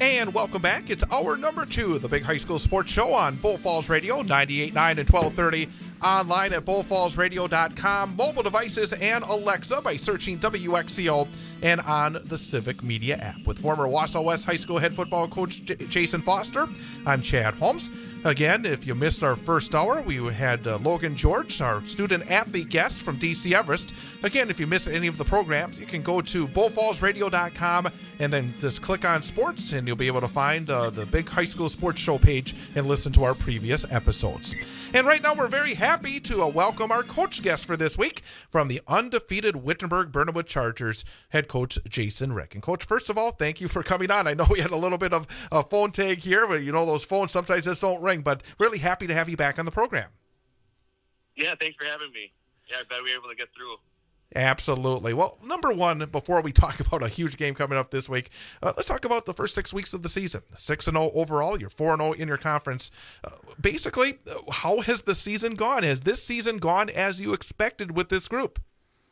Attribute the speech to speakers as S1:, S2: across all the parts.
S1: And welcome back. It's hour number 2 of the Big High School Sports Show on Bull Falls Radio, 98.9 and 1230, online at bullfallsradio.com, mobile devices, and Alexa by searching WXCO, and on the Civic Media app. With former Wausau West High School head football coach Jason Foster, I'm Chad Holmes. Again, if you missed our first hour, we had Logan George, our student-athlete guest from DC Everest. Again, if you missed any of the programs, you can go to bullfallsradio.com and then just click on sports, and you'll be able to find the Big High School Sports Show page and listen to our previous episodes. And right now, we're very happy to welcome our coach guest for this week from the undefeated Wittenberg-Burnhamwood Chargers, head coach Jason Rick. And Coach, first of all, thank you for coming on. I know we had a little bit of a phone tag here, but you know those phones sometimes just don't ring, but really happy to have you back on the program.
S2: Yeah, thanks for having me. Yeah, I bet we were able to get through.
S1: Absolutely. Well, number one, before we talk about a huge game coming up this week, let's talk about the first 6 weeks of the season. 6-0 overall, you're 4-0 in your conference. Basically, how has the season gone? Has this season gone as you expected with this group?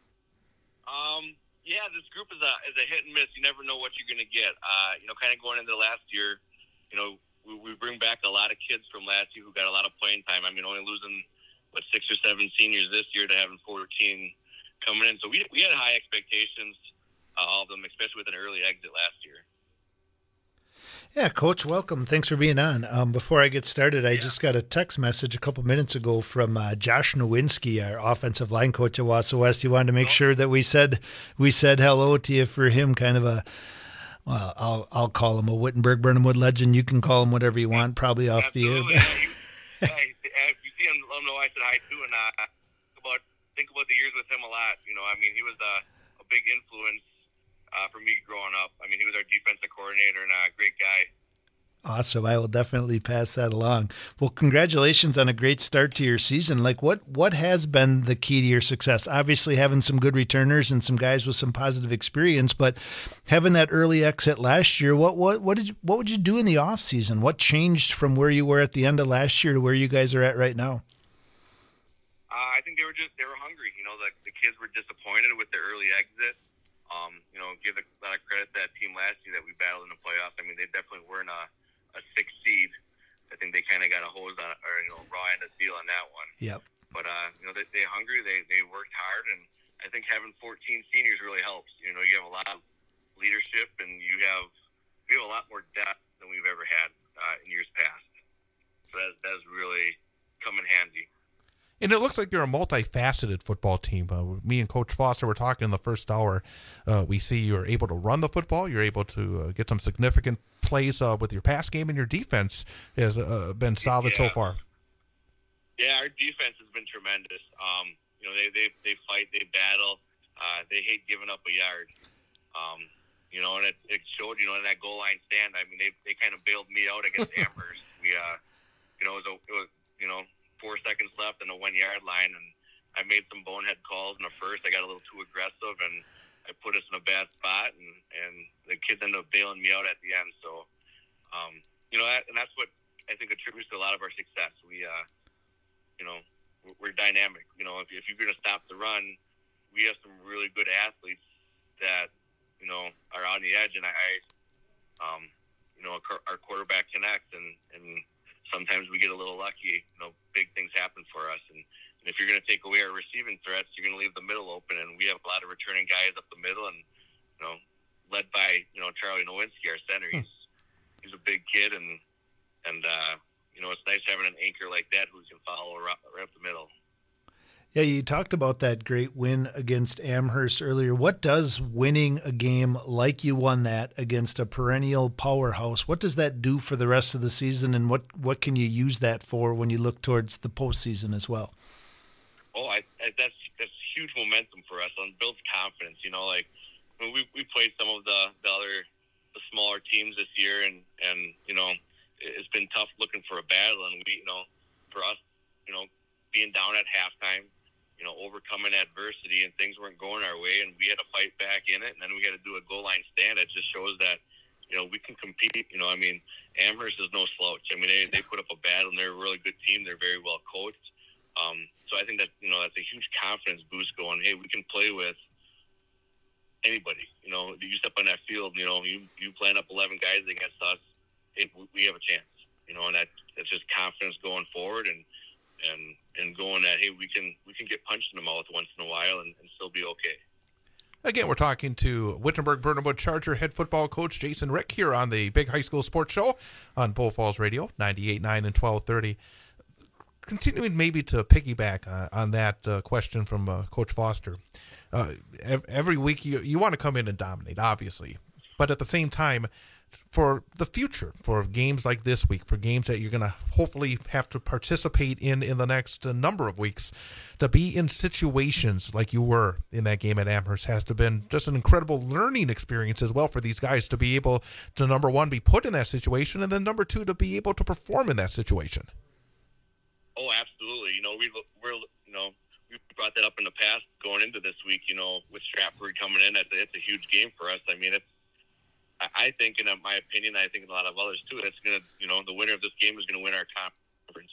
S2: Yeah, this group is a hit and miss. You never know what you're going to get. Kind of going into last year, we bring back a lot of kids from last year who got a lot of playing time. I mean, only losing 6 or 7 seniors this year to having 14 coming in. So we had high expectations, all of them, especially with an early exit last year.
S3: Yeah, Coach, welcome. Thanks for being on. Before I get started, I just got a text message a couple minutes ago from Josh Nowinski, our offensive line coach at Wausau West. He wanted to make sure that we said hello to you for him, kind of I'll call him a Wittenberg-Burnhamwood legend. You can call him whatever you want, probably off the air.
S2: If you see him, let him know I said hi too, and think about the years with him a lot. He was a big influence for me growing up. He was our defensive coordinator and a great guy.
S3: Awesome. I will definitely pass that along. Well, congratulations on a great start to your season. Like, what has been the key to your success? Obviously, having some good returners and some guys with some positive experience, but having that early exit last year, what would you do in the off season? What changed from where you were at the end of last year to where you guys are at right now?
S2: I think they were hungry. The kids were disappointed with their early exit. Give a lot of credit to that team last year that we battled in the playoffs. They definitely weren't a 6th seed. I think they kind of got a hose on, or raw end of deal on that one.
S3: Yep.
S2: But they're hungry. They worked hard, and I think having 14 seniors really helps. You have a lot of leadership, and we have a lot more depth than we've ever had in years past. So that's really come in handy.
S1: And it looks like you're a multifaceted football team. Me and Coach Foster were talking in the first hour. We see you're able to run the football. You're able to get some significant plays with your pass game, and your defense has been solid so far.
S2: Yeah, our defense has been tremendous. They fight, they battle, they hate giving up a yard. And it showed. In that goal line stand. They kind of bailed me out against Amherst. It was 4 seconds left on the 1 yard line, and I made some bonehead calls in the first. I got a little too aggressive, and I put us in a bad spot, and the kids ended up bailing me out at the end. So, and that's what I think attributes to a lot of our success. We're dynamic. If you're going to stop the run, we have some really good athletes that, are on the edge, and our quarterback connects, and sometimes we get a little lucky. Big things happen for us. And if you're going to take away our receiving threats, you're going to leave the middle open. And we have a lot of returning guys up the middle, and led by Charlie Nowinski, our center. He's a big kid, and it's nice having an anchor like that who can follow right up the middle.
S3: Yeah, you talked about that great win against Amherst earlier. What does winning a game like you won that against a perennial powerhouse, what does that do for the rest of the season, and what can you use that for when you look towards the postseason as well?
S2: Oh, that's huge momentum for us. It builds confidence. We played some of the smaller teams this year, and it's been tough looking for a battle, and for us, being down at halftime, overcoming adversity, and things weren't going our way, and we had to fight back in it, and then we had to do a goal line stand. It just shows that, we can compete. Amherst is no slouch. They put up a battle, and they're a really good team. They're very well coached. So I think that, that's a huge confidence boost going, hey, we can play with anybody. You step on that field, you plan up 11 guys against us, hey, we have a chance. And that's just confidence going forward and going that, hey, we can get punched in the mouth once in a while and still be okay.
S1: Again, we're talking to Wittenberg-Burnhamwood Charger head football coach Jason Rick here on the Big High School Sports Show on Bull Falls Radio, 98.9 and 1230. Continuing maybe to piggyback on that question from Coach Foster, every week you want to come in and dominate, obviously, but at the same time, for the future, for games like this week, for games that you're going to hopefully have to participate in the next number of weeks, to be in situations like you were in that game at Amherst has to have been just an incredible learning experience as well for these guys to be able to, number one, be put in that situation, and then number two, to be able to perform in that situation.
S2: Oh, absolutely. We brought that up in the past going into this week, with Stratford coming in. It's a huge game for us. I mean, I think, in my opinion, I think a lot of others too, it's going to, the winner of this game is going to win our conference.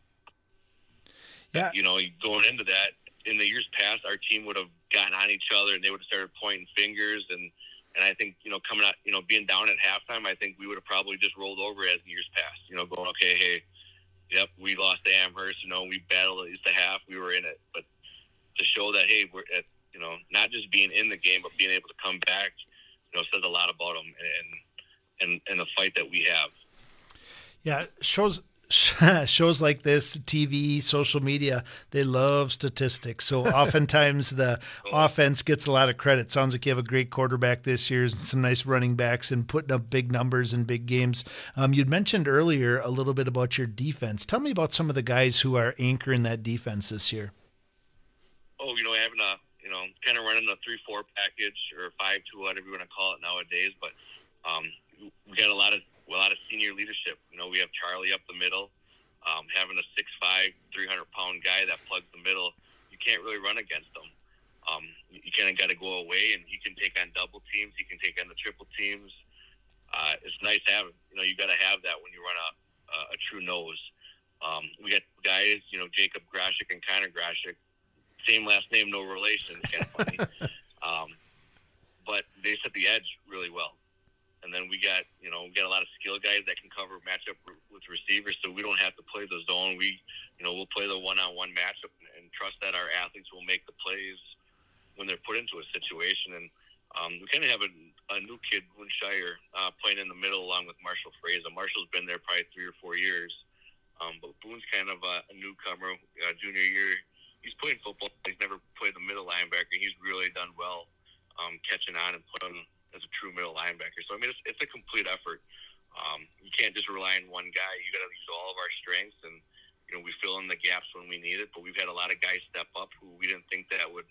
S3: Yeah.
S2: Going into that, in the years past, our team would have gotten on each other and they would have started pointing fingers. And I think, coming out, being down at halftime, I think we would have probably just rolled over as in years past, going, okay, hey, yep, we lost to Amherst, we battled at least a half, we were in it. But to show that, hey, we're at, not just being in the game, but being able to come back, says a lot about them and the fight that we have.
S3: Yeah, shows like this, TV, social media, they love statistics. So oftentimes the offense gets a lot of credit. Sounds like you have a great quarterback this year, some nice running backs, and putting up big numbers in big games. You'd mentioned earlier a little bit about your defense. Tell me about some of the guys who are anchoring that defense this year.
S2: Oh, having a kind of running a 3-4 package or 5-2, whatever you want to call it nowadays. But we got a lot of senior leadership. We have Charlie up the middle, having a 6'5", 300-pound guy that plugs the middle. You can't really run against him. You kind of got to go away, and he can take on double teams. He can take on the triple teams. It's nice having. You got to have that when you run a true nose. We got guys, Jacob Grashik and Connor Grashik. Same last name, no relation. Kind of funny. But they set the edge really well. And then we got a lot of skill guys that can cover matchup with receivers, so we don't have to play the zone. We'll play the one-on-one matchup and trust that our athletes will make the plays when they're put into a situation. And we kind of have a new kid, Boone Shire, playing in the middle along with Marshall Fraser. Marshall's been there probably 3 or 4 years, but Boone's kind of a newcomer, junior year. He's playing football. He's never played the middle linebacker. He's really done well catching on and playing as a true middle linebacker. So, I mean, it's a complete effort. You can't just rely on one guy. You got to use all of our strengths, and, we fill in the gaps when we need it. But we've had a lot of guys step up who we didn't think that would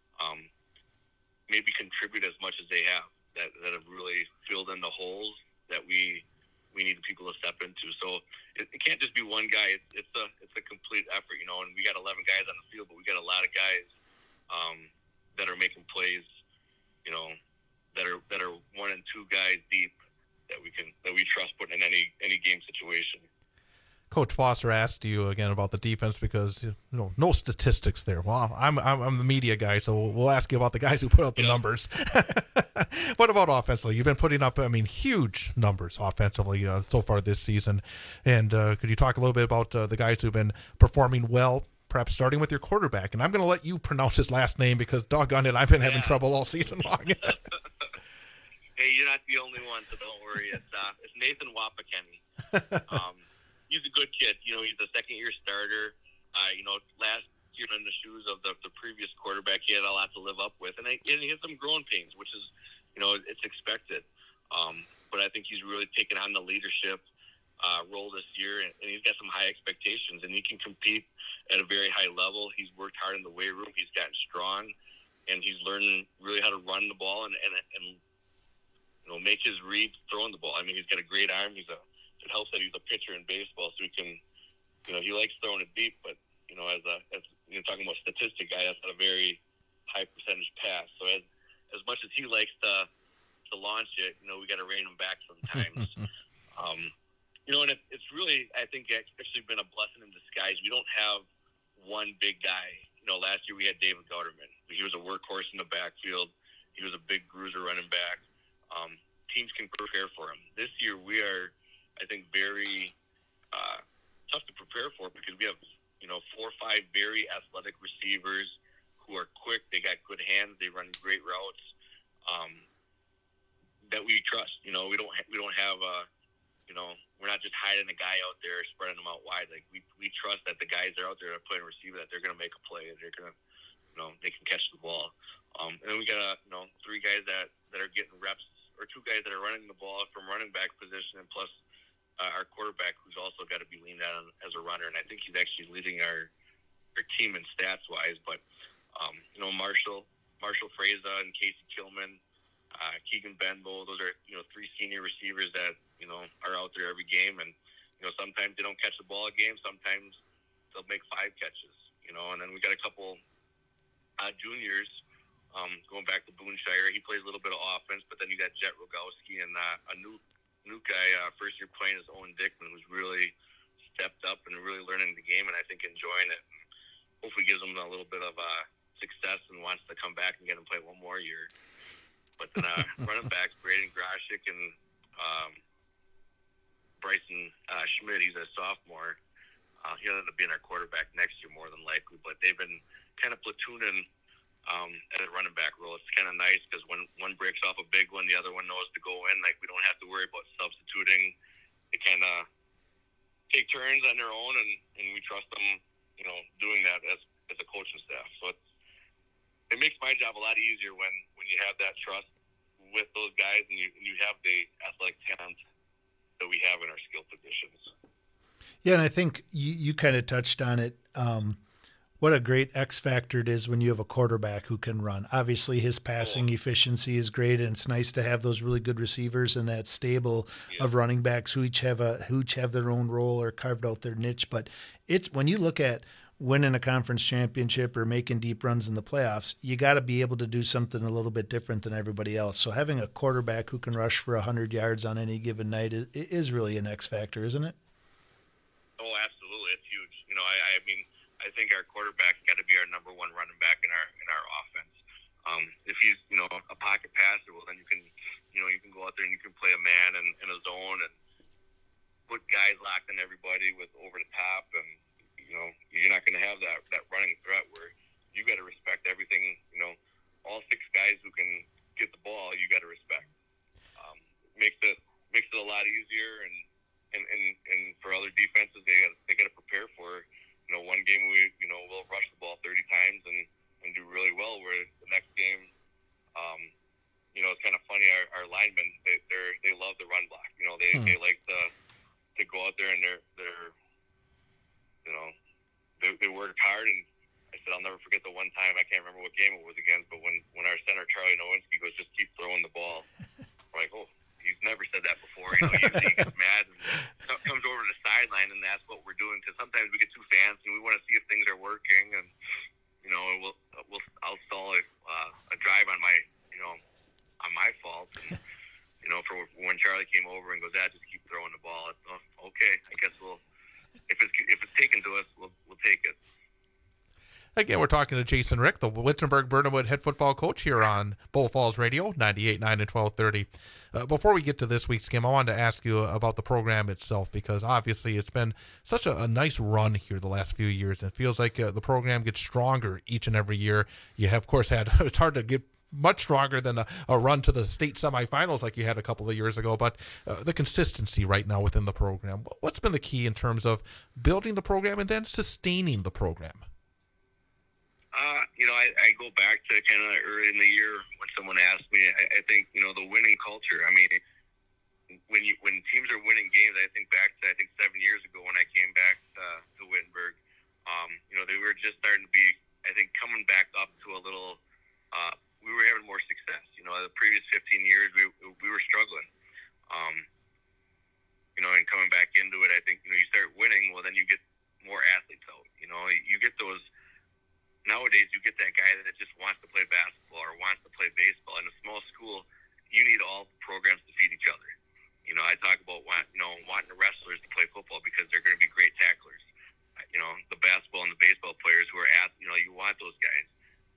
S2: maybe contribute as much as they have, that have really filled in the holes that we needed people to step into. So it can't just be one guy. It's a complete effort, and we got 11 guys on the field, but we got a lot of guys that are making plays, that are 1 and 2 guys deep that we trust putting in any game situation.
S1: Coach Foster asked you again about the defense because no statistics there. Well, I'm the media guy, so we'll ask you about the guys who put up the numbers. What about offensively? You've been putting up, huge numbers offensively so far this season. And could you talk a little bit about the guys who've been performing well, perhaps starting with your quarterback? And I'm going to let you pronounce his last name because, doggone it, I've been having trouble all season long.
S2: Hey, you're not the only one, so don't worry. It's Nathan Wapakemi. He's a good kid. He's a second-year starter. Last year in the shoes of the previous quarterback, he had a lot to live up with. And he had some growing pains, which is, it's expected. But I think he's really taken on the leadership role this year, and he's got some high expectations, and he can compete at a very high level. He's worked hard in the weight room. He's gotten strong, and he's learning really how to run the ball and make his reads throwing the ball. I mean, he's got a great arm. It helps that he's a pitcher in baseball, so he can, he likes throwing it deep, but, as you're talking about statistic guy, that's not a very high percentage pass. So as much as he likes to launch it, we got to rein him back sometimes. And it's really, I think, actually been a blessing in disguise. We don't have one big guy. Last year we had David Gauderman. He was a workhorse in the backfield. He was a big bruiser running back. Teams can prepare for him. This year we are, I think, very tough to prepare for because we have 4 or 5 very athletic receivers who are quick. They got good hands. They run great routes that we trust. We don't have we're not just hiding a guy out there, spreading them out wide. Like we trust that the guys that are out there that play receiver, that they're going to make a play. They're going to, they can catch the ball. And then we got 3 guys that are getting reps, or 2 guys that are running the ball from running back position, and plus our quarterback, who's also got to be leaned on as a runner. And I think he's actually leading our team in stats wise. But Marshall Freza and Casey Kilman, Keegan Benbow, those are 3 senior receivers that are out there every game. And sometimes they don't catch the ball a game. Sometimes they'll make 5 catches. And then we got a couple juniors. Going back to Boone Shire, he plays a little bit of offense, but then you got Jet Rogowski and a new guy, first year playing is Owen Dickman, who's really stepped up and really learning the game, and I think enjoying it. And hopefully gives him a little bit of success and wants to come back and get him play one more year. But then running backs, Braden Groshik and Bryson Schmidt, he's a sophomore. He'll end up being our quarterback next year more than likely, but they've been kind of platooning at a running back role. It's kind of nice because when one breaks off a big one, the other one knows to go in. Like, we don't have to worry about substituting. They kind of take turns on their own, and we trust them, doing that as a coaching staff. So it makes my job a lot easier when you have that trust with those guys and you have the athletic talent that we have in our skill positions.
S3: Yeah, and I think you kind of touched on it. What a great X factor it is when you have a quarterback who can run. Obviously, his passing efficiency is great, and it's nice to have those really good receivers and that stable of running backs who each have their own role or carved out their niche. But it's when you look at winning a conference championship or making deep runs in the playoffs, you got to be able to do something a little bit different than everybody else. So having a quarterback who can rush for 100 yards on any given night is really an X factor, isn't it?
S2: Oh, absolutely, it's huge. I think our quarterback's got to be our number 1 running back in our offense. If he's a pocket passer, well then you can go out there and you can play a man in a zone and put guys locked on everybody with over the top, and you're not going to have that running threat where you got to respect everything. All 6 guys who can get the ball, you got to respect. Makes it a lot easier, and for other defenses, they got to prepare for. One game we'll rush the ball 30 times and do really well. Where the next game, it's kind of funny. Our linemen, they love the run block. They like to go out there and they work hard. And I said I'll never forget the one time, I can't remember what game it was against, but when our center Charlie Nowinski goes, just keep throwing the ball. We're like, oh. He's never said that before. Usually he gets mad and comes over to the sideline, and that's what we're doing. Because sometimes we get too fancy and we want to see if things are working, and I'll stall a drive on my fault. And for when Charlie came over and goes, just keep throwing the ball. It's, okay, I guess if it's taken to us, we'll take it.
S1: Again, we're talking to Jason Rick, the Wittenberg-Burnhamwood head football coach here on Bull Falls Radio, 98.9 and 1230. Before we get to this week's game, I wanted to ask you about the program itself, because obviously it's been such a nice run here the last few years. It feels like the program gets stronger each and every year. You have, of course, it's hard to get much stronger than a run to the state semifinals like you had a couple of years ago, but the consistency right now within the program. What's been the key in terms of building the program and then sustaining the program?
S2: I go back to kind of early in the year when someone asked me. I think the winning culture. I mean, when teams are winning games, I think back to 7 years ago when I came back to Wittenberg. They were just starting to be, I think, coming back up to a little. We were having more success. The previous 15 years we were struggling. And coming back into it, I think you start winning. Well, then you get more athletes out. You get those. Nowadays, you get that guy that just wants to play basketball or wants to play baseball. In a small school, you need all programs to feed each other. I talk about wanting the wrestlers to play football because they're going to be great tacklers. The basketball and the baseball players who are you want those guys. And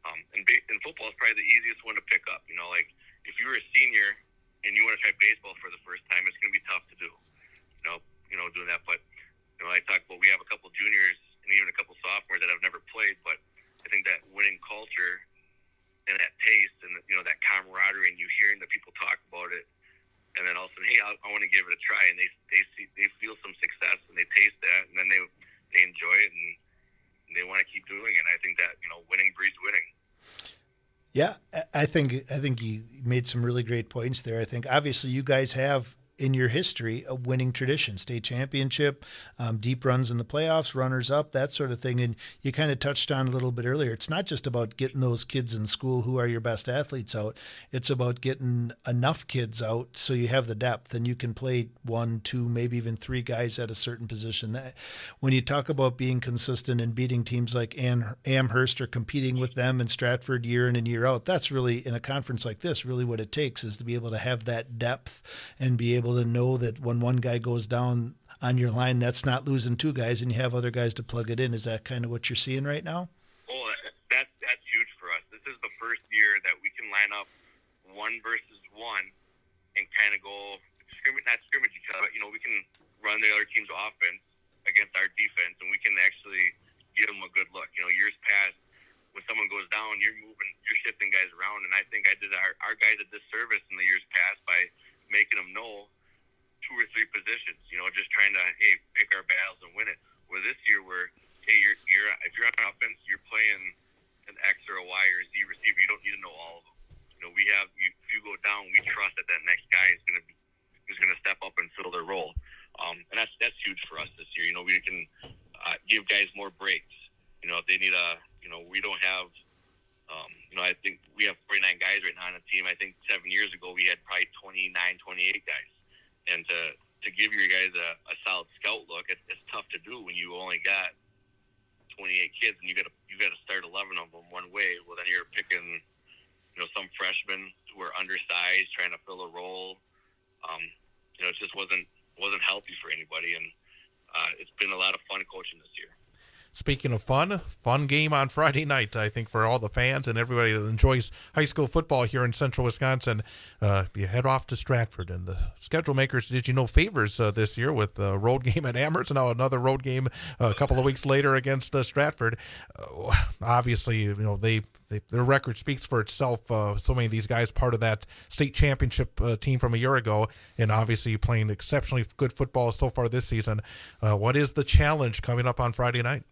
S2: in football is probably the easiest one to pick up. Like if you were a senior and you want to try baseball for the first time, it's going to be tough to do. Doing that. But I talk about we have a couple juniors and even a couple sophomores that have never played, but I think that winning culture and that taste and that camaraderie, and you hearing the people talk about it, and then all of a sudden, hey, I want to give it a try, and they feel some success and they taste that, and then they enjoy it and they want to keep doing it. And I think that winning breeds winning.
S3: Yeah, I think you made some really great points there. I think obviously you guys have in your history a winning tradition, state championship, deep runs in the playoffs, runners up, that sort of thing. And you kind of touched on a little bit earlier. It's not just about getting those kids in school who are your best athletes out. It's about getting enough kids out so you have the depth and you can play 1, 2, maybe even 3 guys at a certain position. When you talk about being consistent and beating teams like Amherst or competing with them in Stratford year in and year out, that's really, in a conference like this, really what it takes is to be able to have that depth and be able to know that when one guy goes down on your line, that's not losing 2 guys and you have other guys to plug it in. Is that kind of what you're seeing right now?
S2: Oh, that's huge for us. This is the first year that we can line up 1 versus 1 and kind of go not scrimmage each other, but we can run the other team's offense against our defense, and we can actually give them a good look. Years past, when someone goes down, you're shifting guys around, and I think I did our guys a disservice in the years past by making them know 2 or 3 positions, just trying to, hey, pick our battles and win it. Where this year, hey, if you're on offense, you're playing an X or a Y or a Z receiver. You don't need to know all of them. If you go down, we trust that next guy is going to step up and fill their role. And that's huge for us this year. We can give guys more breaks. If they need we don't have. I think we have 49 guys right now on the team. I think 7 years ago we had probably 29, 28 guys. And to give your guys a solid scout look, it's tough to do when you only got 28 kids and you got to start 11 of them one way. Well, then you're picking some freshmen who are undersized trying to fill a role. It just wasn't healthy for anybody, and it's been a lot of fun coaching this year.
S1: Speaking of fun game on Friday night, I think, for all the fans and everybody that enjoys high school football here in central Wisconsin. You head off to Stratford, and the schedule makers did you no favors this year with a road game at Amherst and now another road game a couple of weeks later against Stratford. Obviously, their record speaks for itself. So many of these guys part of that state championship team from a year ago, and obviously playing exceptionally good football so far this season. What is the challenge coming up on Friday night?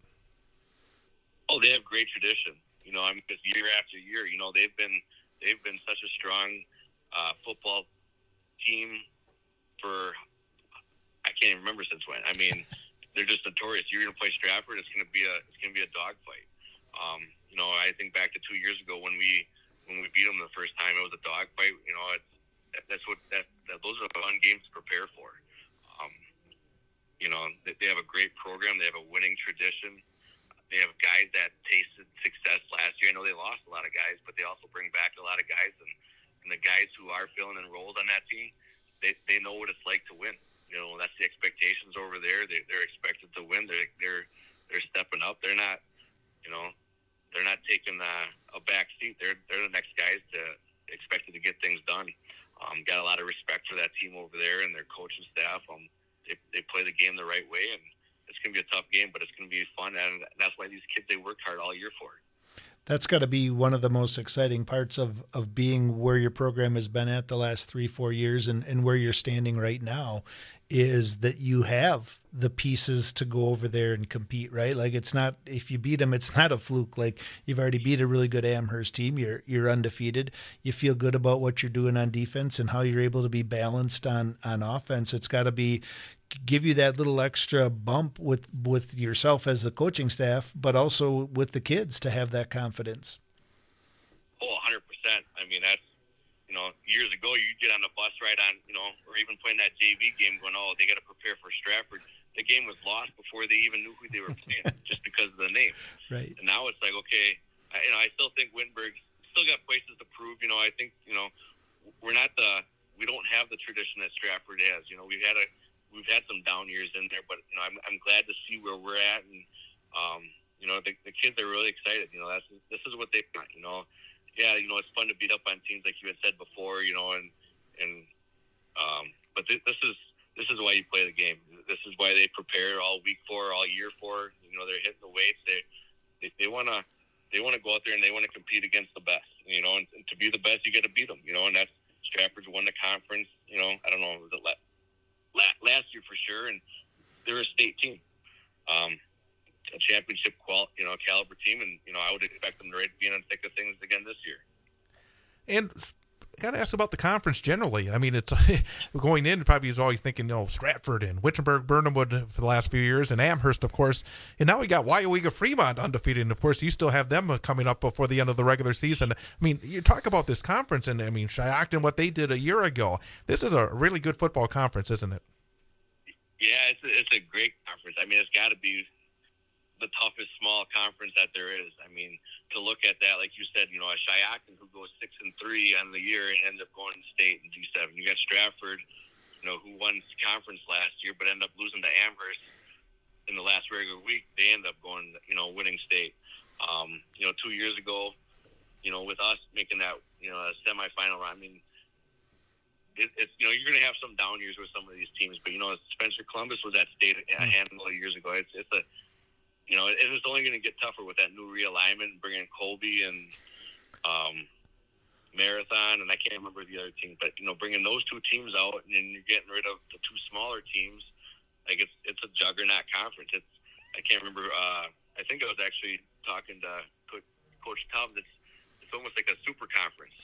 S2: Oh, they have great tradition. Just year after year, they've been such a strong football team for I can't even remember since when. I mean, they're just notorious. You're going to play Stratford, it's going to be a dogfight. I think back to 2 years ago when we beat them the first time, it was a dogfight. Those are fun games to prepare for. They have a great program. They have a winning tradition. They have guys that tasted success last year. I know they lost a lot of guys, but they also bring back a lot of guys. And the guys who are filling in roles on that team, they know what it's like to win. That's the expectations over there. They're expected to win. They're stepping up. They're not, they're not taking a back seat. They're the next guys expected to get things done. Got a lot of respect for that team over there and their coaching staff. They play the game the right way, and it's going to be a tough game, but it's going to be fun, and that's why these kids, they worked hard all year for it.
S3: That's got to be one of the most exciting parts of being where your program has been at the last 3-4 years and where you're standing right now, is that you have the pieces to go over there and compete, right? Like, it's not, if you beat them, it's not a fluke. Like, you've already beat a really good Amherst team. You're undefeated. You feel good about what you're doing on defense and how you're able to be balanced on offense. It's got to give you that little extra bump with yourself as the coaching staff, but also with the kids to have that confidence.
S2: Oh, 100%. I mean, that's, years ago, you get on the bus ride on, or even playing that JV game going, oh, they got to prepare for Stratford. The game was lost before they even knew who they were playing just because of the name.
S3: Right.
S2: And now it's like, okay, I still think Wittenberg still got places to prove. I think, we don't have the tradition that Stratford has. We've had some down years in there, but I'm glad to see where we're at, and the kids are really excited. This is what they want. Yeah, it's fun to beat up on teams like you had said before. But this is why you play the game. This is why they prepare all week for, all year for. They're hitting the weights. They want to go out there and they want to compete against the best. And to be the best, you got to beat them. And that's Stratford's won the conference. I don't know, was it last year for sure, and they're a state team, a championship caliber team, and I would expect them to be in the thick of things again this year.
S1: And got to ask about the conference generally. I mean, it's going in, probably is always thinking, Stratford and Wittenberg, Burnhamwood for the last few years, and Amherst, of course. And now we got Weyauwega Fremont undefeated. And, of course, you still have them coming up before the end of the regular season. I mean, you talk about this conference, and, I mean, Shiocton, what they did a year ago. This is a really good football conference, isn't it?
S2: Yeah, it's a great conference. I mean, it's got to be the toughest small conference that there is. I mean, to look at that, like you said, a Shiocton who goes 6-3 on the year and ends up going to state in G7. You got Stratford, who won conference last year but ended up losing to Amherst in the last regular week. They end up going, winning state. 2 years ago, with us making that, a semifinal run. I mean, it's you're going to have some down years with some of these teams, but Spencer Columbus was at state a handful of years ago. It's a it was only going to get tougher with that new realignment, bringing Colby and Marathon, and I can't remember the other team, but bringing those two teams out, and then you're getting rid of the two smaller teams. Like it's a juggernaut conference. I can't remember. I think I was actually talking to Coach Tubbs. It's almost like a super conference.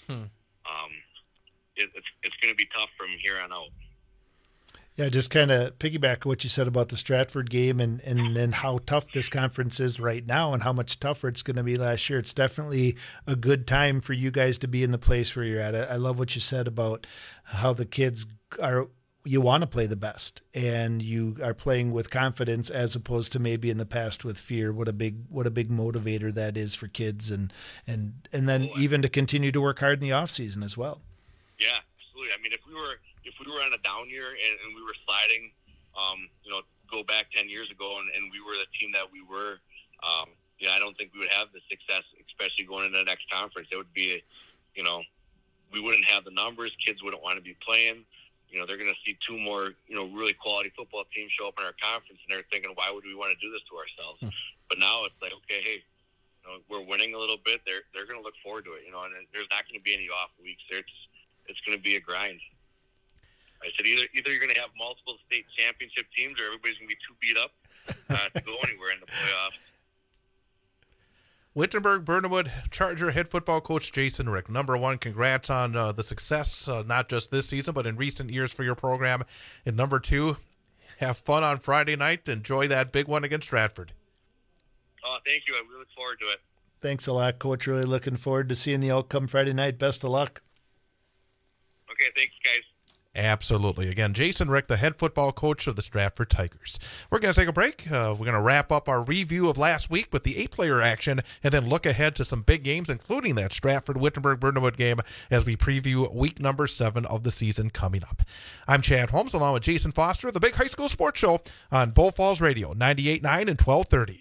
S2: It's going to be tough from here on out.
S3: Yeah, just kind of piggyback what you said about the Stratford game and how tough this conference is right now and how much tougher it's going to be last year. It's definitely a good time for you guys to be in the place where you're at. I love what you said about how the kids you want to play the best and you are playing with confidence as opposed to maybe in the past with fear. What a big motivator that is for kids and then even to continue to work hard in the off season as well.
S2: Yeah, absolutely. I mean, if we were on a down year and we were sliding, go back 10 years ago and we were the team that we were, I don't think we would have the success, especially going into the next conference. It would be, we wouldn't have the numbers. Kids wouldn't want to be playing. They're going to see two more, really quality football teams show up in our conference, and they're thinking, why would we want to do this to ourselves? But now it's like, okay, hey, we're winning a little bit. They're going to look forward to it, and there's not going to be any off weeks. It's going to be a grind. I said either you're going to have multiple state championship teams or everybody's going to be too beat up to go anywhere in the playoffs.
S1: Wittenberg Burnhamwood Charger head football coach Jason Rick. Number one, congrats on the success, not just this season, but in recent years for your program. And number two, have fun on Friday night. Enjoy that big one against Stratford.
S2: Oh, thank you. I really look forward to it.
S3: Thanks a lot, Coach. Really looking forward to seeing the outcome Friday night. Best of luck.
S2: Okay, thanks, guys.
S1: Absolutely. Again, Jason Rick, the head football coach of the Stratford Tigers. We're going to take a break. We're going to wrap up our review of last week with the 8-player action and then look ahead to some big games, including that Stratford-Wittenberg-Burnhamwood game as we preview week number 7 of the season coming up. I'm Chad Holmes along with Jason Foster, the Big High School Sports Show on Bull Falls Radio, 98.9 and 1230.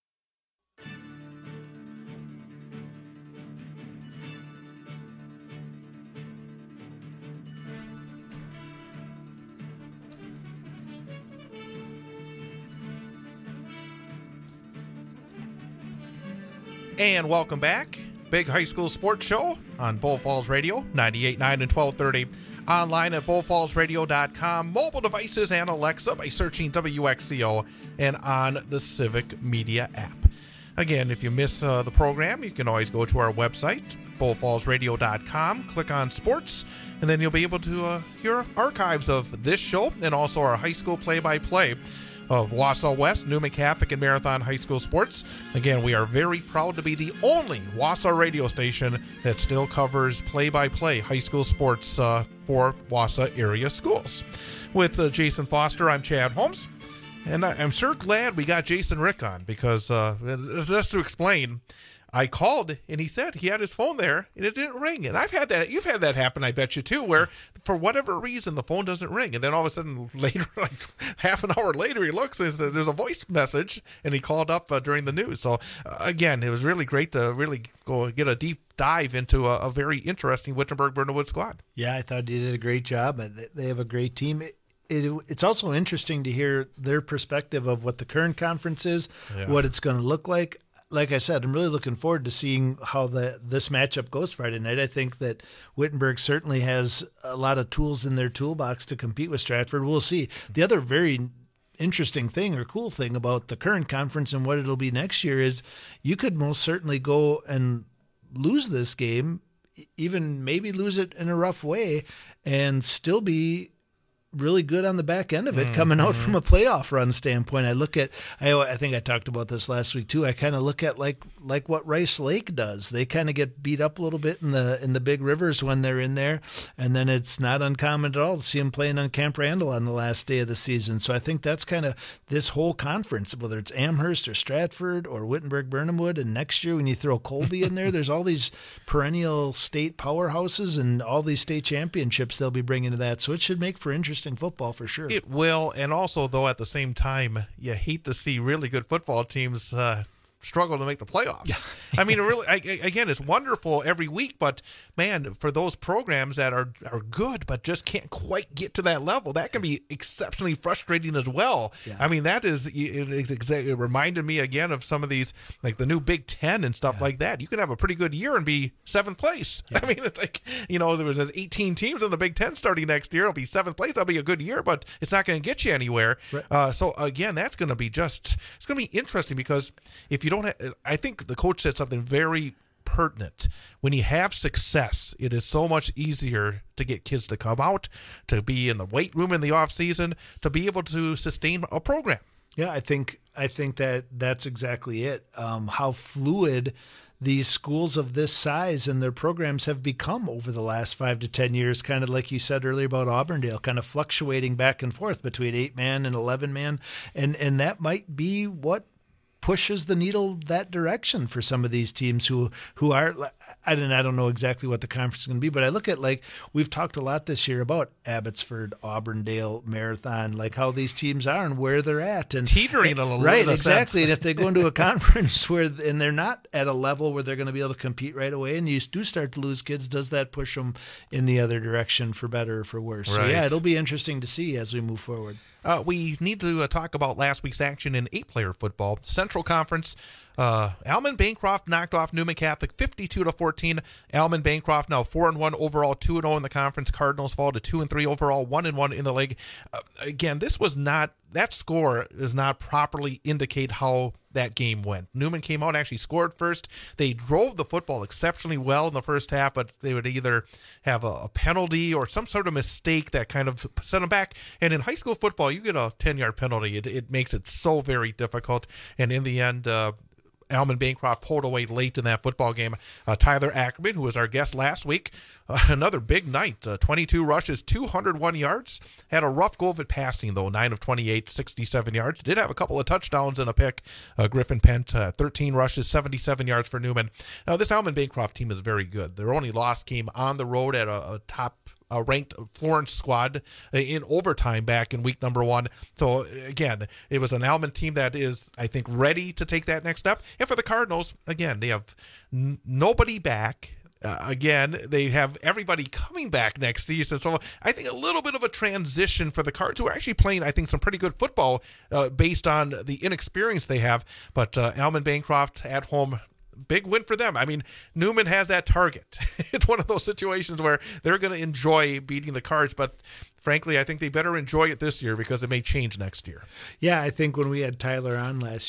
S1: And welcome back. Big High School Sports Show on Bull Falls Radio, 98.9 and 1230. Online at bullfallsradio.com. Mobile devices and Alexa by searching WXCO and on the Civic Media app. Again, if you miss the program, you can always go to our website, bullfallsradio.com, click on sports, and then you'll be able to hear archives of this show and also our high school play-by-play of Wausau West, Newman Catholic, and Marathon High School Sports. Again, we are very proud to be the only Wausau radio station that still covers play-by-play high school sports for Wausau area schools. With Jason Foster, I'm Chad Holmes, and I'm sure glad we got Jason Rick on because just to explain, I called and he said he had his phone there and it didn't ring. And I've had that. You've had that happen, I bet you too, where for whatever reason the phone doesn't ring, and then all of a sudden later, like half an hour later, he looks and there's a voice message, and he called up during the news. So again, it was really great to really go get a deep dive into a very interesting Wittenberg-Burnhamwood squad.
S3: Yeah, I thought he did a great job. They have a great team. It's also interesting to hear their perspective of what the current conference is, what it's going to look like. Like I said, I'm really looking forward to seeing how this matchup goes Friday night. I think that Wittenberg certainly has a lot of tools in their toolbox to compete with Stratford. We'll see. The other very interesting thing or cool thing about the current conference and what it'll be next year is you could most certainly go and lose this game, even maybe lose it in a rough way, and still be really good on the back end of it coming out from a playoff run standpoint. I think I talked about this last week too. I kind of look at like what Rice Lake does. They kind of get beat up a little bit in the big rivers when they're in there, and then it's not uncommon at all to see them playing on Camp Randall on the last day of the season. So I think that's kind of this whole conference, whether it's Amherst or Stratford or Wittenberg-Burnhamwood, and next year when you throw Colby in there, there's all these perennial state powerhouses and all these state championships they'll be bringing to that. So it should make for interesting football for sure.
S1: It will, and also though at the same time, you hate to see really good football teams struggle to make the playoffs. I mean, really, again, it's wonderful every week, but man, for those programs that are good but just can't quite get to that level, that can be exceptionally frustrating as well. Yeah. I mean, it reminded me again of some of these, like the new Big Ten and stuff like that. You can have a pretty good year and be 7th place. Yeah. I mean, it's like, there was 18 teams in the Big Ten starting next year. It'll be 7th place. That'll be a good year, but it's not going to get you anywhere. Right. So again, that's going to be it's going to be interesting because if you don't I think the coach said something very pertinent. When you have success, it is so much easier to get kids to come out, to be in the weight room in the off season, to be able to sustain a program.
S3: Yeah, I think that's exactly it. How fluid these schools of this size and their programs have become over the last 5 to 10 years, kind of like you said earlier about Auburndale, kind of fluctuating back and forth between 8-man and 11-man. And that might be what pushes the needle that direction for some of these teams who are, I don't know exactly what the conference is going to be, but I look at, like, we've talked a lot this year about Abbotsford, Auburndale, Marathon, like how these teams are and where they're at. And
S1: teetering a little bit.
S3: Right, exactly. And if they go into a conference and they're not at a level where they're going to be able to compete right away, and you do start to lose kids, does that push them in the other direction for better or for worse? Right. So yeah, it'll be interesting to see as we move forward.
S1: We need to talk about last week's action in 8-player football. Central Conference, Alman Bancroft knocked off Newman Catholic 52-14. Alman Bancroft now 4-1 overall, 2-0 in the conference. Cardinals fall to 2-3 overall, 1-1 in the league. Again, that score does not properly indicate how that game went. Newman came out and actually scored first. They drove the football exceptionally well in the first half, but they would either have a penalty or some sort of mistake that kind of set them back. And in high school football, you get a 10-yard penalty. It makes it so very difficult. And in the end, Alman Bancroft pulled away late in that football game. Tyler Ackerman, who was our guest last week, another big night. 22 rushes, 201 yards. Had a rough go of it passing, though. 9 of 28, 67 yards. Did have a couple of touchdowns and a pick. Griffin Pent, 13 rushes, 77 yards for Newman. Now, this Alman Bancroft team is very good. Their only loss came on the road at a top ranked Florence squad in overtime back in week number 1. So again, it was an Alman team that is, I think, ready to take that next step. And for the Cardinals, again, they have nobody back. Again, they have everybody coming back next season. So I think a little bit of a transition for the Cards, who are actually playing, I think, some pretty good football based on the inexperience they have. But Alman Bancroft at home, big win for them. I mean, Newman has that target. It's one of those situations where they're going to enjoy beating the Cards, but frankly, I think they better enjoy it this year because it may change next year.
S3: Yeah, I think when we had Tyler on last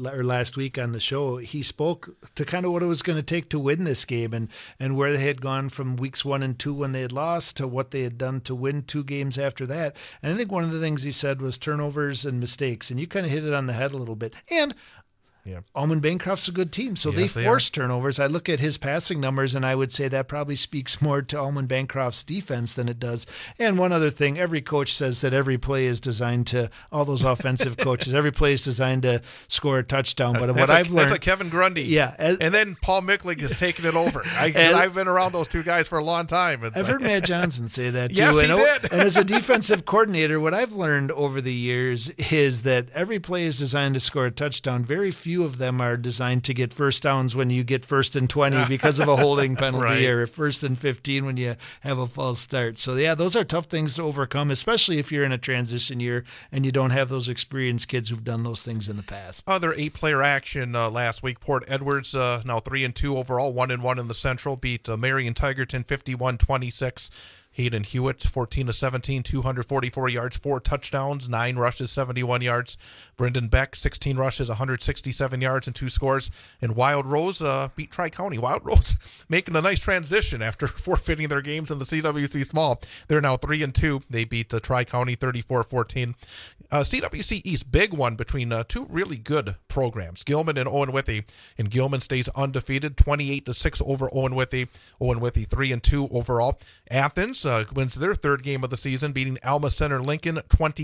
S3: week on the show, he spoke to kind of what it was going to take to win this game and where they had gone from weeks 1 and 2 when they had lost to what they had done to win 2 games after that. And I think one of the things he said was turnovers and mistakes, and you kind of hit it on the head a little bit. And
S1: Yeah.
S3: Almond Bancroft's a good team, so
S1: Yes,
S3: they
S1: they
S3: force turnovers. I look at his passing numbers, and I would say that probably speaks more to Almond Bancroft's defense than it does. And one other thing, every coach says that every play is designed to, all those offensive coaches, every play is designed to score a touchdown. But what I've learned...
S1: That's a Kevin Grundy.
S3: Yeah.
S1: And then Paul Mickling has taken it over. I've been around those two guys for a long time.
S3: I've heard Matt Johnson say that too.
S1: Yes, he did.
S3: And as a defensive coordinator, what I've learned over the years is that every play is designed to score a touchdown. Very few of them are designed to get first downs when you get 1st and 20 because of a holding penalty,
S1: right,
S3: or 1st and 15 when you have a false start. So yeah, those are tough things to overcome, especially if you're in a transition year and you don't have those experienced kids who've done those things in the past.
S1: Other 8-player action last week. Port Edwards now 3-2 overall, 1-1 in the Central, beat Marion Tigerton 51-26. Hayden Hewitt, 14-17, 244 yards, 4 touchdowns, 9 rushes, 71 yards. Brendan Beck, 16 rushes, 167 yards, and 2 scores. And Wild Rose beat Tri-County. Wild Rose making a nice transition after forfeiting their games in the CWC Small. They're now 3-2. They beat Tri-County 34-14. CWC East, big one between two really good programs, Gilman and Owen Withy. And Gilman stays undefeated, 28-6 over Owen Withy. Owen Withy 3-2 overall. Athens wins their 3rd game of the season, beating Alma Center Lincoln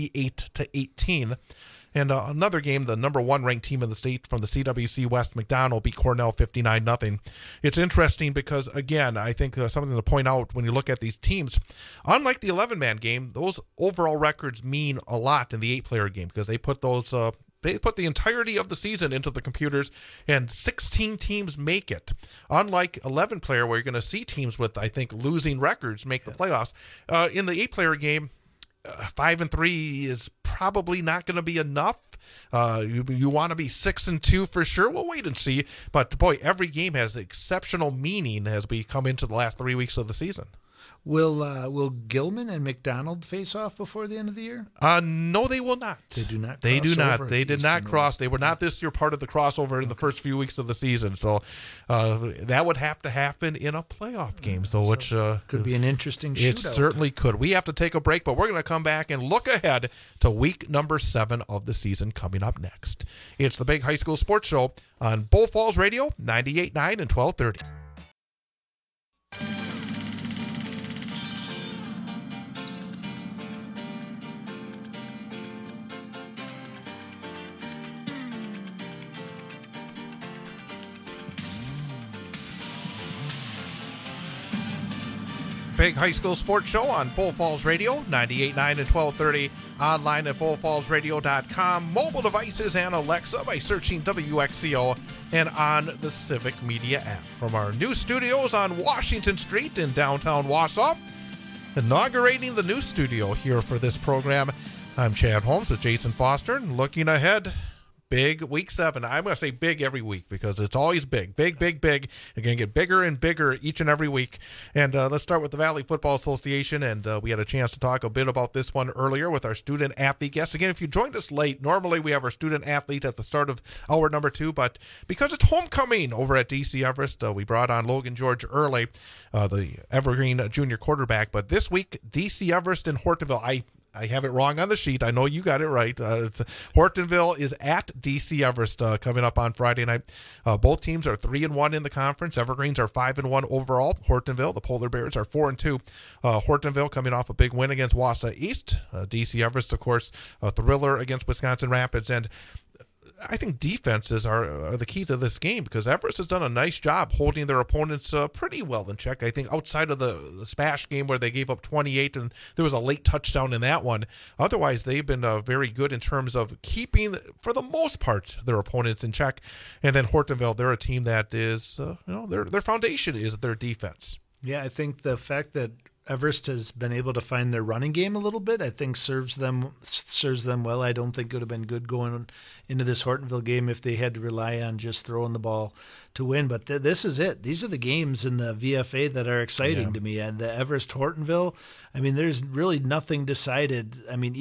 S1: 28-18. And another game, the number 1 ranked team in the state from the CWC West, McDonald, beat Cornell 59-0. It's interesting because, again, I think something to point out when you look at these teams, unlike the 11-man game, those overall records mean a lot in the 8-player game because they put those they put the entirety of the season into the computers, and 16 teams make it. Unlike 11-player, where you're going to see teams with, I think, losing records make the playoffs. In the 8-player game, 5-3 is probably not going to be enough. You want to be 6-2 for sure. We'll wait and see. But boy, every game has exceptional meaning as we come into the last 3 weeks of the season.
S3: Will Gilman and McDonald face off before the end of the year?
S1: No, they will not.
S3: They do not.
S1: They do not. They did not cross.
S3: West.
S1: They were not this year part of the crossover in the first few weeks of the season. So that would have to happen in a playoff game. Which
S3: could be an interesting shootout.
S1: It certainly could. We have to take a break, but we're going to come back and look ahead to week number 7 of the season coming up next. It's the Big High School Sports Show on Bull Falls Radio, 98.9 and 1230. Big High School Sports Show on Bull Falls Radio, 98.9 and 1230, online at bullfallsradio.com, mobile devices and Alexa by searching WXCO, and on the Civic Media app. From our new studios on Washington Street in downtown Wausau, inaugurating the new studio here for this program, I'm Chad Holmes with Jason Foster, and looking ahead, big week 7. I'm going to say big every week because it's always big. Big, big, big. It's going to get bigger and bigger each and every week. And let's start with the Valley Football Association. And we had a chance to talk a bit about this one earlier with our student athlete guest. Again, if you joined us late, normally we have our student athlete at the start of hour number 2. But because it's homecoming over at DC Everest, we brought on Logan George early, the Evergreen junior quarterback. But this week, DC Everest and Hortonville, I have it wrong on the sheet. I know you got it right. Hortonville is at DC Everest coming up on Friday night. Both teams are 3-1 in the conference. Evergreens are 5-1 overall. Hortonville, the Polar Bears, are 4-2. Hortonville coming off a big win against Wausau East. DC Everest, of course, a thriller against Wisconsin Rapids. And I think defenses are the key to this game because Everest has done a nice job holding their opponents pretty well in check. I think outside of the Spash game where they gave up 28 and there was a late touchdown in that one. Otherwise, they've been very good in terms of keeping, for the most part, their opponents in check. And then Hortonville, they're a team that is, their foundation is their defense.
S3: Yeah, I think the fact that Everest has been able to find their running game a little bit, I think serves them well. I don't think it would have been good going into this Hortonville game if they had to rely on just throwing the ball to win. But this is it. These are the games in the VFA that are exciting to me. And the Everest Hortonville, I mean, there's really nothing decided. I mean,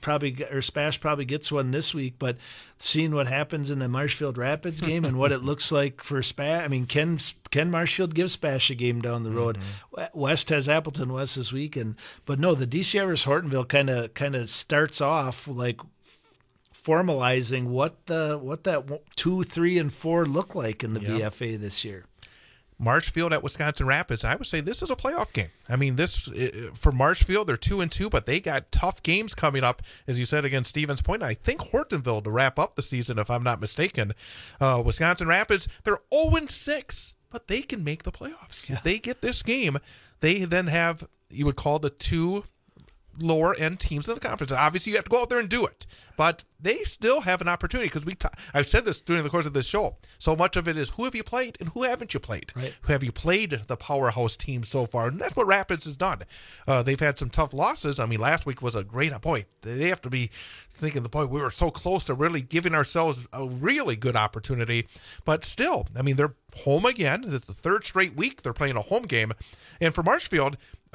S3: Spash probably gets one this week, but seeing what happens in the Marshfield Rapids game and what it looks like for Spash, I mean, can Marshfield give Spash a game down the road? Mm-hmm. West has Appleton West this week, but no, the DC Everest Hortonville kind of starts off like formalizing what that 2, 3, and 4 look like in the
S1: Yeah.
S3: VFA this year.
S1: Marshfield at Wisconsin Rapids, I would say this is a playoff game. I mean, this for Marshfield, they're 2-2, but they got tough games coming up, as you said, against Stevens Point. I think Hortonville to wrap up the season, if I'm not mistaken. Wisconsin Rapids, they're 0-6, but they can make the playoffs.
S3: Yeah.
S1: If they get this game, they then have, you would call the 2 lower end teams in the conference. Obviously, you have to go out there and do it, but they still have an opportunity because I've said this during the course of this show. So much of it is who have you played and who haven't you played?
S3: Right.
S1: Who have you played the powerhouse team so far? And that's what Rapids has done. They've had some tough losses. I mean, last week was a great point. They have to be thinking the point we were so close to really giving ourselves a really good opportunity, but still, I mean, they're home again. It's the 3rd straight week they're playing a home game, and for Marshfield,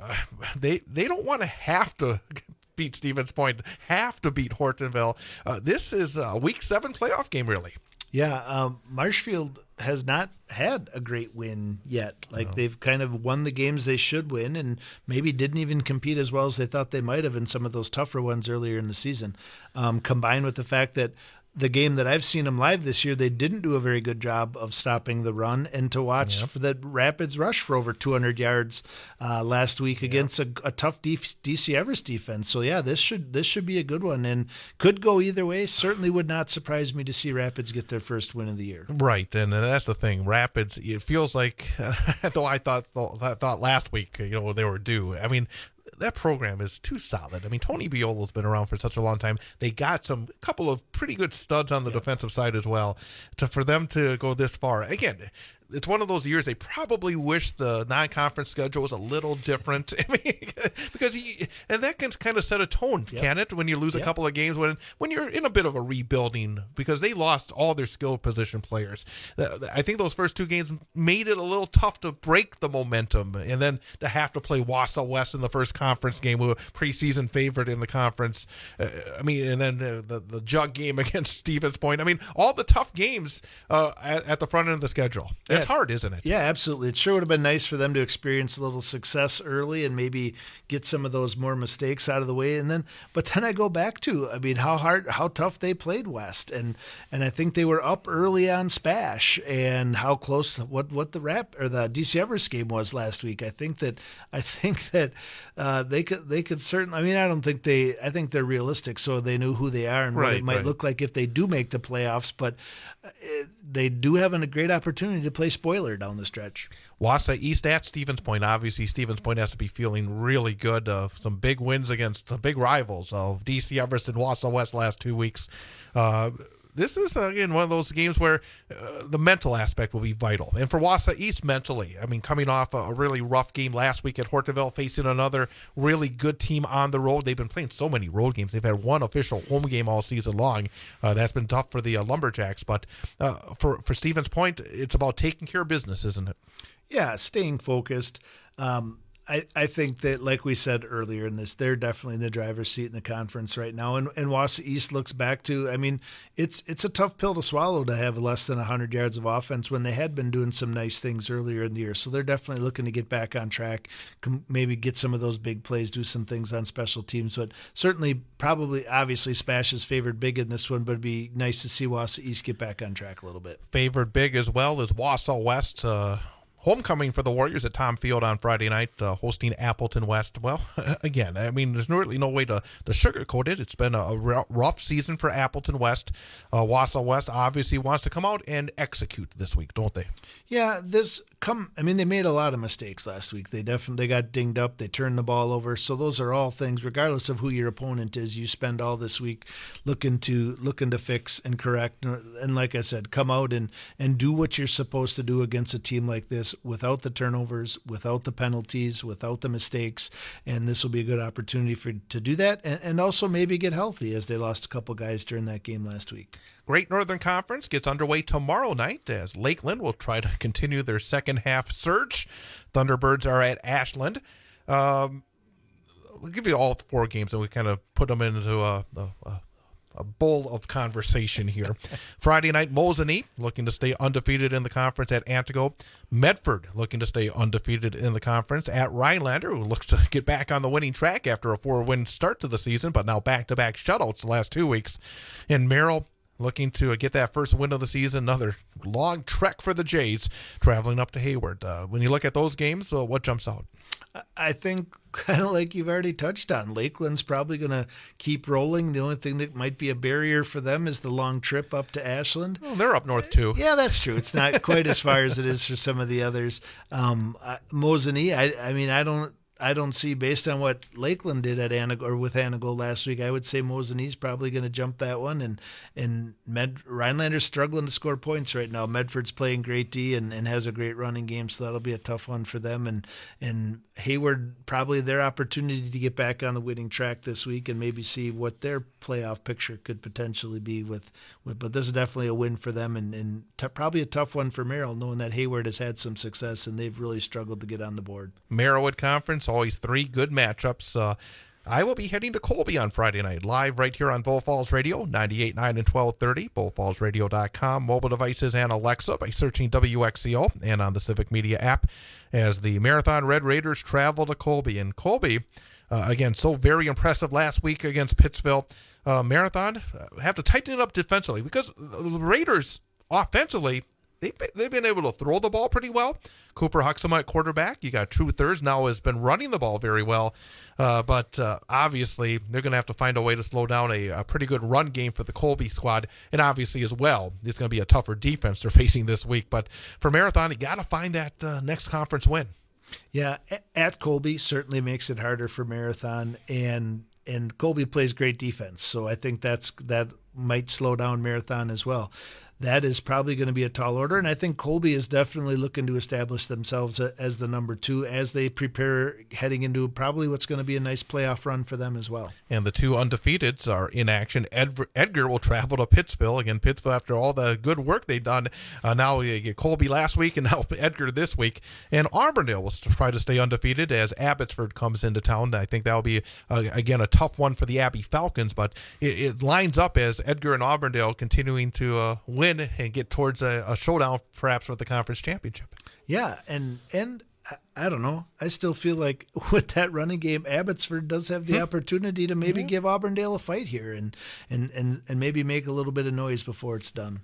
S1: they don't want to have to beat Stevens Point, have to beat Hortonville. This is a Week 7 playoff game, really.
S3: Yeah, Marshfield has not had a great win yet. They've kind of won the games they should win and maybe didn't even compete as well as they thought they might have in some of those tougher ones earlier in the season. Combined with the fact that the game that I've seen them live this year, they didn't do a very good job of stopping the run, and to watch for the Rapids rush for over 200 yards last week against a tough DC Everest defense. So yeah, this should be a good one and could go either way. Certainly would not surprise me to see Rapids get their first win of the year.
S1: Right, and that's the thing. Rapids, it feels like, though I thought last week, they were due. I mean, that program is too solid. I mean, Tony Biola's been around for such a long time. They got a couple of pretty good studs on the defensive side as well. For them to go this far, again, it's one of those years they probably wish the non-conference schedule was a little different. I mean, because and that can kind of set a tone, can it? When you lose a couple of games, when you're in a bit of a rebuilding, because they lost all their skill position players. I think those first 2 games made it a little tough to break the momentum, and then to have to play Wausau West in the first conference game, who were preseason favorite in the conference. I mean, and then the jug game against Stevens Point. I mean, all the tough games at the front end of the schedule. It's hard, isn't it?
S3: Yeah, absolutely. It sure would have been nice for them to experience a little success early and maybe get some of those more mistakes out of the way. But then I go back to, I mean, how tough they played West, and I think they were up early on Spash, and how close what the DC Everest game was last week. I think that they could certainly. I mean, I think they're realistic, so they knew who they are and what it might look like if they do make the playoffs. But they do have a great opportunity to play spoiler down the stretch.
S1: Wausau East at Stevens Point. Obviously, Stevens Point has to be feeling really good. Some big wins against the big rivals of DC Everest and Wausau West last 2 weeks. This is, again, one of those games where the mental aspect will be vital. And for Wausau East mentally, I mean, coming off a really rough game last week at Hortonville, facing another really good team on the road. They've been playing so many road games. They've had one official home game all season long. That's been tough for the Lumberjacks. But for Stevens Point, it's about taking care of business, isn't it?
S3: Yeah, staying focused. I think that, like we said earlier in this, they're definitely in the driver's seat in the conference right now. And Wausau East looks back to, I mean, it's a tough pill to swallow to have less than 100 yards of offense when they had been doing some nice things earlier in the year. So they're definitely looking to get back on track, maybe get some of those big plays, do some things on special teams. But certainly, probably, obviously, Spash is favored big in this one, but it'd be nice to see Wausau East get back on track a little bit.
S1: Favored big as well as Wausau West. Homecoming for the Warriors at Tom Field on Friday night, hosting Appleton West. Well, again, I mean, there's really no way to sugarcoat it. It's been a rough season for Appleton West. Wausau West obviously wants to come out and execute this week, don't they?
S3: Yeah, they made a lot of mistakes last week. They got dinged up. They turned the ball over. So those are all things, regardless of who your opponent is, you spend all this week looking to fix and correct. And like I said, come out and do what you're supposed to do against a team like this, without the turnovers, without the penalties, without the mistakes. And this will be a good opportunity to do that, and also maybe get healthy, as they lost a couple guys during that game last week.
S1: Great Northern Conference gets underway tomorrow night as Lakeland will try to continue their second half surge. Thunderbirds are at Ashland. We'll give you all 4 games and we kind of put them into a a bowl of conversation here. Friday night, Mosinee looking to stay undefeated in the conference at Antigo. Medford looking to stay undefeated in the conference at Rhinelander, who looks to get back on the winning track after a 4-win start to the season, but now back-to-back shutouts the last 2 weeks. And Merrill looking to get that first win of the season. Another long trek for the Jays, traveling up to Hayward. When you look at those games, what jumps out?
S3: I think kind of like you've already touched on, Lakeland's probably going to keep rolling. The only thing that might be a barrier for them is the long trip up to Ashland.
S1: Well, they're up north too.
S3: Yeah, that's true. It's not quite as far as it is for some of the others. Mosinee, I don't see, based on what Lakeland did at with Antigo last week, I would say Mosinee's probably going to jump that one. And Rhinelander's struggling to score points right now. Medford's playing great D and has a great running game, so that'll be a tough one for them. And Hayward, probably their opportunity to get back on the winning track this week and maybe see what their playoff picture could potentially be with but this is definitely a win for them and probably a tough one for Merrill, knowing that Hayward has had some success and they've really struggled to get on the board.
S1: Merrill Conference, always 3 good matchups. I will be heading to Colby on Friday night, live right here on Bull Falls Radio, 98.9 and 1230, bullfallsradio.com, mobile devices and Alexa by searching WXCO, and on the Civic Media app as the Marathon Red Raiders travel to Colby. And Colby, again, so very impressive last week against Pittsville. Marathon have to tighten it up defensively because the Raiders offensively, they've been able to throw the ball pretty well. Cooper Huxham at quarterback. You got True Thurs now has been running the ball very well. But obviously they're going to have to find a way to slow down a pretty good run game for the Colby squad. And obviously as well, it's going to be a tougher defense they're facing this week. But for Marathon, you got to find that next conference win.
S3: Yeah, at Colby certainly makes it harder for Marathon, and Colby plays great defense. So I think that might slow down Marathon as well. That is probably going to be a tall order, and I think Colby is definitely looking to establish themselves as the number 2 as they prepare heading into probably what's going to be a nice playoff run for them as well.
S1: And the 2 undefeateds are in action. Edgar will travel to Pittsville. Again, Pittsville, after all the good work they've done, now you get Colby last week and now Edgar this week. And Auburndale will try to stay undefeated as Abbotsford comes into town. I think that will be, again, a tough one for the Abbey Falcons, but it lines up as Edgar and Auburndale continuing to win and get towards a showdown perhaps for the conference championship.
S3: Yeah, and I don't know. I still feel like with that running game, Abbotsford does have the opportunity to maybe give Auburndale a fight here and maybe make a little bit of noise before it's done.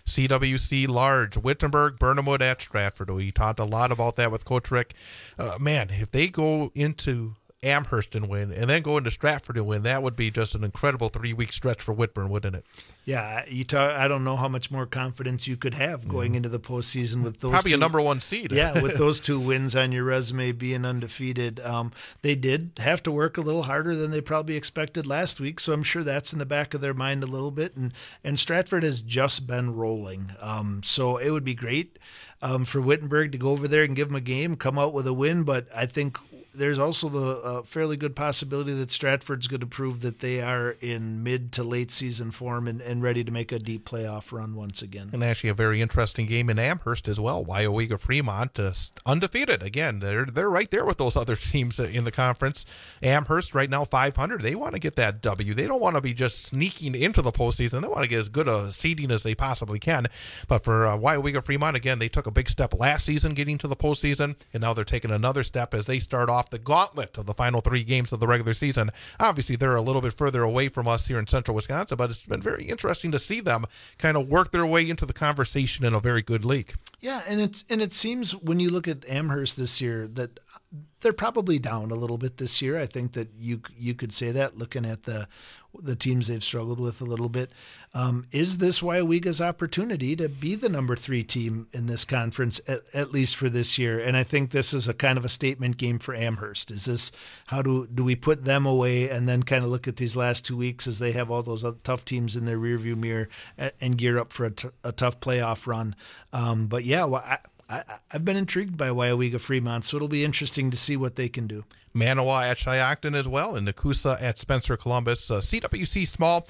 S1: CWC Large, Wittenberg, Burnhamwood at Stratford. We talked a lot about that with Coach Rick. Man, if they go into Amherst and win, and then go into Stratford and win, that would be just an incredible 3-week stretch for Whitburn, wouldn't it?
S3: Yeah, I don't know how much more confidence you could have going into the postseason with those.
S1: Probably a number 1 seed.
S3: Yeah, with those 2 wins on your resume, being undefeated. They did have to work a little harder than they probably expected last week, so I'm sure that's in the back of their mind a little bit. And Stratford has just been rolling, so it would be great for Wittenberg to go over there and give them a game, come out with a win. But I think there's also the fairly good possibility that Stratford's going to prove that they are in mid to late season form and ready to make a deep playoff run once again.
S1: And actually a very interesting game in Amherst as well. Wyowega Fremont undefeated. Again, they're right there with those other teams in the conference. Amherst right now 500. They want to get that W. They don't want to be just sneaking into the postseason. They want to get as good a seeding as they possibly can. But for Wyowega Fremont, again, they took a big step last season getting to the postseason, and now they're taking another step as they start off the gauntlet of the final 3 games of the regular season. Obviously, they're a little bit further away from us here in central Wisconsin, but it's been very interesting to see them kind of work their way into the conversation in a very good league.
S3: Yeah, and it seems when you look at Amherst this year that they're probably down a little bit this year. I think that you could say that looking at the teams they've struggled with a little bit. Is this Wyowega's opportunity to be the number 3 team in this conference, at least for this year? And I think this is a kind of a statement game for Amherst. Is this, how do we put them away and then kind of look at these last 2 weeks as they have all those other tough teams in their rearview mirror and gear up for a tough playoff run? But yeah, I've been intrigued by Wyowega Fremont, so it'll be interesting to see what they can do.
S1: Manawa at Shiocton as well, and Nakusa at Spencer Columbus. CWC Small,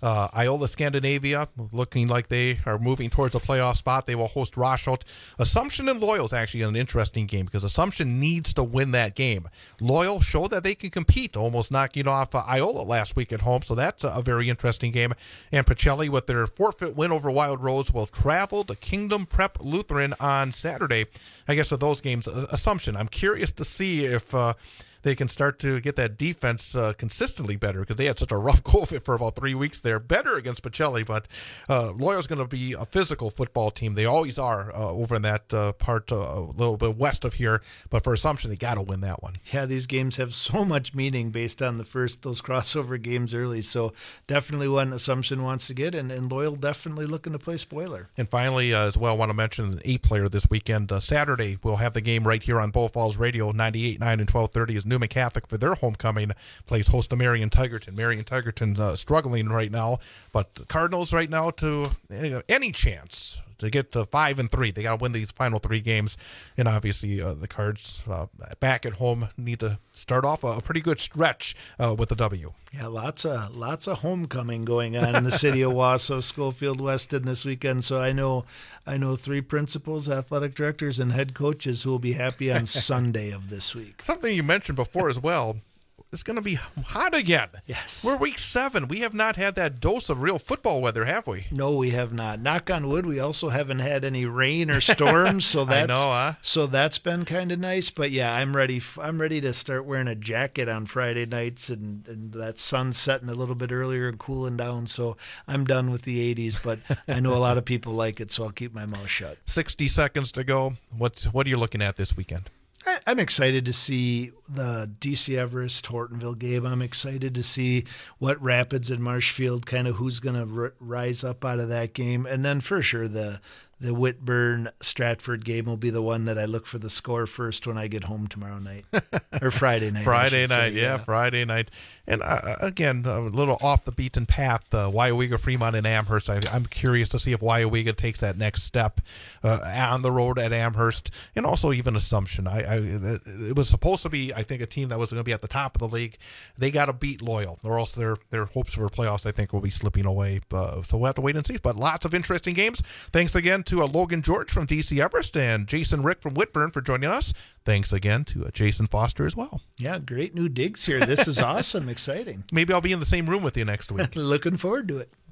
S1: Iola Scandinavia, looking like they are moving towards a playoff spot. They will host Rashot. Assumption and Loyal is actually an interesting game because Assumption needs to win that game. Loyal show that they can compete, almost knocking off Iola last week at home, so that's a very interesting game. And Pacelli, with their forfeit win over Wild Rose, will travel to Kingdom Prep Lutheran on Saturday. I guess of those games, Assumption, I'm curious to see if they can start to get that defense consistently better because they had such a rough go of it for about 3 weeks there. Better against Pacelli, but Loyal's going to be a physical football team. They always are over in that part a little bit west of here. But for Assumption, they got to win that one.
S3: Yeah, these games have so much meaning based on those crossover games early. So definitely one Assumption wants to get, and Loyal definitely looking to play spoiler.
S1: And finally, as well, I want to mention an 8-player this weekend. Saturday, we'll have the game right here on Bull Falls Radio, 98.9 and 1230 is Newman Catholic for their homecoming plays host to Marion Tigerton. Marion Tigerton's struggling right now, but the Cardinals right now to any chance to get to 5-3. They got to win these final 3 games, and obviously the Cards back at home need to start off a pretty good stretch with a W.
S3: Yeah, lots of homecoming going on in the city of Wausau, Schofield Weston this weekend. So I know 3 principals, athletic directors, and head coaches who will be happy on Sunday of this week.
S1: Something you mentioned before as well. It's going to be hot again.
S3: Yes.
S1: We're week 7. We have not had that dose of real football weather, have we?
S3: No, we have not. Knock on wood, we also haven't had any rain or storms, so that's
S1: I know, huh?
S3: So that's been kind of nice. But yeah, I'm ready to start wearing a jacket on Friday nights, and that sun's setting a little bit earlier and cooling down. So I'm done with the 80s, but I know a lot of people like it, so I'll keep my mouth shut.
S1: 60 seconds to go. What are you looking at this weekend?
S3: I'm excited to see the DC Everest Hortonville game. I'm excited to see what Rapids and Marshfield, kind of who's going to rise up out of that game. And then for sure the Whitburn Stratford game will be the one that I look for the score first when I get home tomorrow night or Friday night.
S1: Friday night. And again, a little off the beaten path, Weyauwega, Fremont, and Amherst. I'm curious to see if Weyauwega takes that next step on the road at Amherst, and also even Assumption. It was supposed to be, I think, a team that was going to be at the top of the league. They got to beat Loyal, or else their hopes for playoffs, I think, will be slipping away. So we'll have to wait and see. But lots of interesting games. Thanks again to Logan George from DC Everest and Jason Rick from Whitburn for joining us. Thanks again to Jason Foster as well.
S3: Yeah, great new digs here. This is awesome. Exciting.
S1: Maybe I'll be in the same room with you next week.
S3: Looking forward to it.